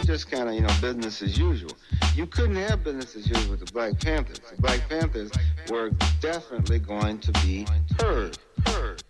just kind of, business as usual. You couldn't have business as usual with the Black Panthers. The Black Panthers were definitely going to be heard.